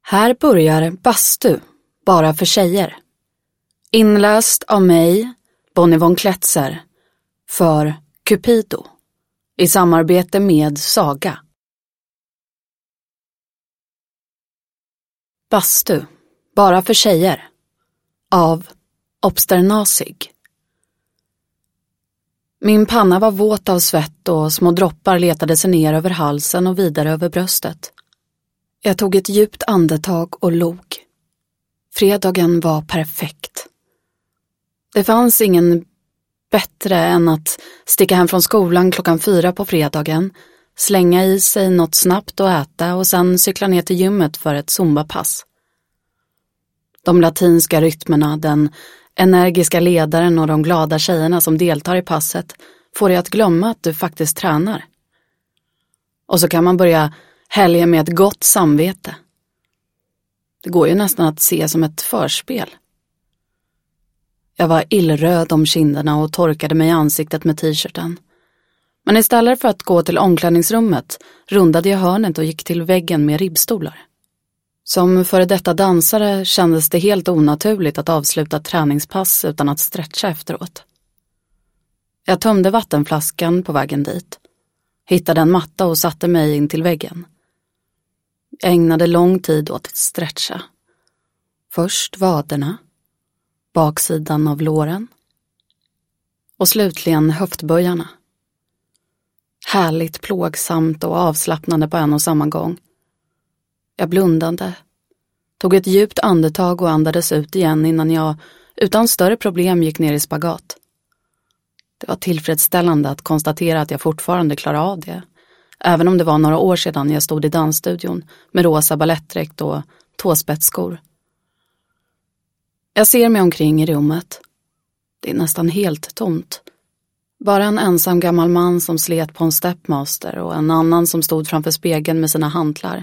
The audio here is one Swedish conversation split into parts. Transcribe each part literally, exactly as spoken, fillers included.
Här börjar Bastu, bara för tjejer. Inläst av mig, Bonnie von Kletzer, för Cupido, i samarbete med Saga. Bastu, bara för tjejer, av Obsternasig. Min panna var våt av svett och små droppar letade sig ner över halsen och vidare över bröstet. Jag tog ett djupt andetag och log. Fredagen var perfekt. Det fanns ingen bättre än att sticka hem från skolan klockan fyra på fredagen, slänga i sig något snabbt och äta och sen cykla ner till gymmet för ett zumbapass. De latinska rytmerna, den energiska ledaren och de glada tjejerna som deltar i passet får dig att glömma att du faktiskt tränar. Och så kan man börja helga med ett gott samvete. Det går ju nästan att se som ett förspel. Jag var illröd om kinderna och torkade mig i ansiktet med t-shirten. Men istället för att gå till omklädningsrummet rundade jag hörnet och gick till väggen med ribbstolar. Som före detta dansare kändes det helt onaturligt att avsluta träningspass utan att stretcha efteråt. Jag tömde vattenflaskan på vägen dit, hittade en matta och satte mig in till väggen. Jag ägnade lång tid åt att stretcha. Först vaderna, baksidan av låren och slutligen höftböjarna. Härligt plågsamt och avslappnande på en och samma gång. Jag blundade, tog ett djupt andetag och andades ut igen innan jag utan större problem gick ner i spagat. Det var tillfredsställande att konstatera att jag fortfarande klarar av det, även om det var några år sedan jag stod i dansstudion med rosa ballettdräkt och tåspetsskor. Jag ser mig omkring i rummet. Det är nästan helt tomt. Bara en ensam gammal man som slet på en stepmaster och en annan som stod framför spegeln med sina hantlar.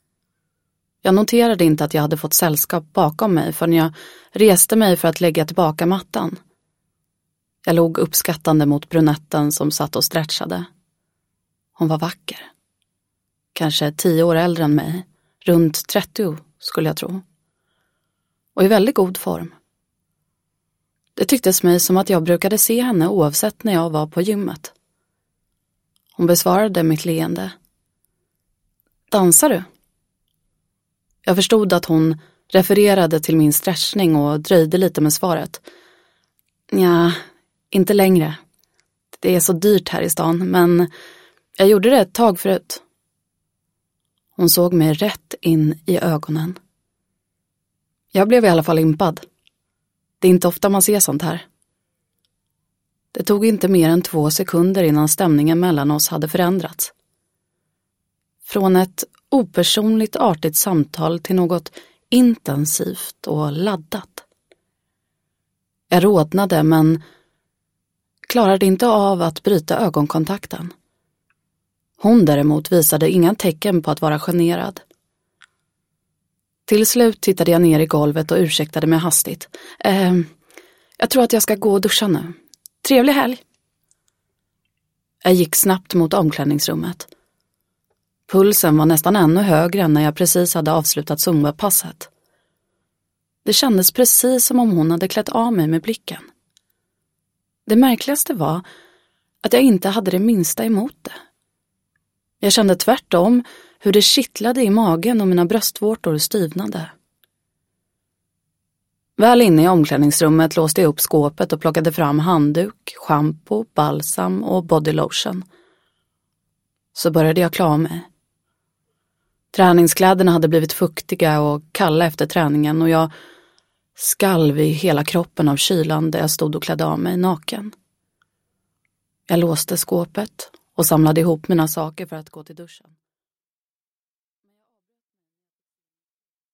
Jag noterade inte att jag hade fått sällskap bakom mig förrän jag reste mig för att lägga tillbaka mattan. Jag låg uppskattande mot brunetten som satt och stretchade. Hon var vacker. Kanske tio år äldre än mig. Runt trettio skulle jag tro. Och i väldigt god form. Det tycktes mig som att jag brukade se henne oavsett när jag var på gymmet. Hon besvarade mitt leende. Dansar du? Jag förstod att hon refererade till min stretchning och dröjde lite med svaret. Ja, inte längre. Det är så dyrt här i stan, men jag gjorde det ett tag förut. Hon såg mig rätt in i ögonen. Jag blev i alla fall impad. Det är inte ofta man ser sånt här. Det tog inte mer än två sekunder innan stämningen mellan oss hade förändrats. Från ett opersonligt artigt samtal till något intensivt och laddat. Jag rodnade men klarade inte av att bryta ögonkontakten. Hon däremot visade inga tecken på att vara generad. Till slut tittade jag ner i golvet och ursäktade mig hastigt. Eh, jag tror att jag ska gå och duscha nu. Trevlig helg. Jag gick snabbt mot omklädningsrummet. Pulsen var nästan ännu högre än när jag precis hade avslutat zumba-passet. Det kändes precis som om hon hade klätt av mig med blicken. Det märkligaste var att jag inte hade det minsta emot det. Jag kände tvärtom hur det kittlade i magen och mina bröstvårtor styvnade. Väl inne i omklädningsrummet låste jag upp skåpet och plockade fram handduk, shampoo, balsam och bodylotion. Så började jag klä av mig. Träningskläderna hade blivit fuktiga och kalla efter träningen och jag skalv i hela kroppen av kylan där jag stod och klädde av mig naken. Jag låste skåpet och samlade ihop mina saker för att gå till duschen.